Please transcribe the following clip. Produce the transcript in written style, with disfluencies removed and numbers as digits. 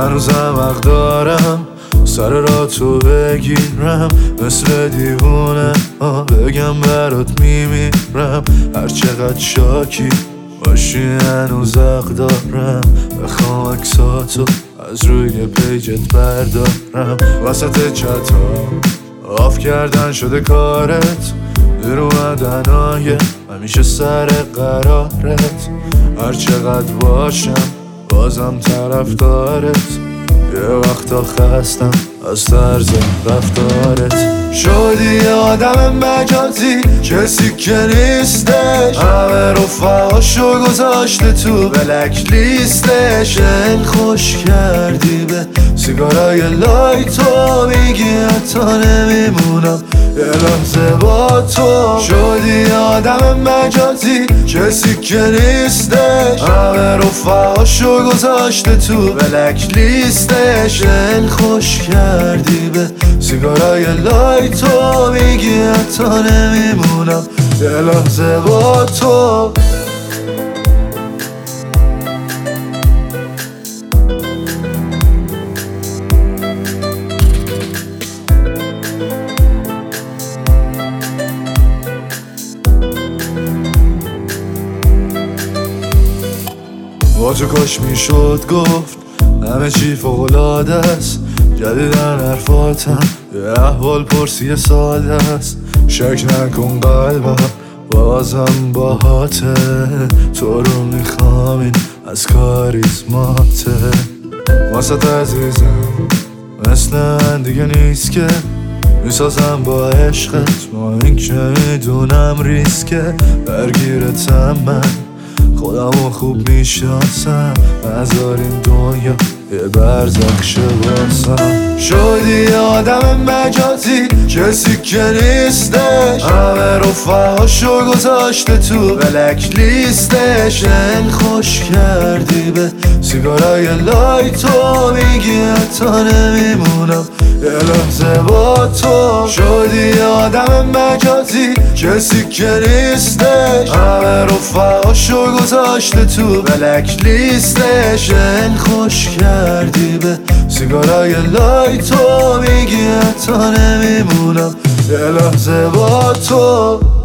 هنوزم حق دارم سر را تو بگیرم، مثل دیوونه بگم برات میمیرم. هر چقدر شاکی باشی هنوز حق دارم بخوام عکساتو از روی پیجت بردارم. وسط چتا آف کردن شده کارت، در اومدنای همیشه سر قرارت. هر چقدر باشم بازم طرفدارت، یه وقتا خستم از طرز رفتارت. شدی آدم مجازی کسی که نیستش، همه رفقاشو گذاشته تو بلک لیستش. دل خوش کردی به سیگارای لایتو، میگی حتی نمیمونم یه لحظه با تو. شدی آدم مجازی کسی که نیستش، همه رفقاشو گذاشته تو بلک لیستش. دل خوش کردی به سیگارای لایتو، میگی حتی نمیمونم یه لحظه با تو. با تو کاش میشد گفت همه چی فوق‌العاده است. جدیدن حرفاتم یه احوال پرسی ساده است. شک نکن قلبم بازم باهاته، تو رو میخوام این از کاریزماته. واسط عزیزم مثل من دیگه نیست که میسازم با عشقت، ما این که میدونم ریسکه. درگیرتم من خودمو خوب میشناسم، نذار این دنیا یه برزخ شه واسم. شدی آدم مجازی کسی که نیستش، همه رفقاشو گذاشته تو بلک لیستش. دل خوش کردی به سیگارای لایتو، میگی حتی نمیمونم یه لحظه با تو. شدی آدم مجازی کسی که نیستش، همه رفقاشو گذاشته تو بلک لیستش. دل خوش کردی به سیگارای لایتو، میگی حتی نمیمونم یه لحظه با تو.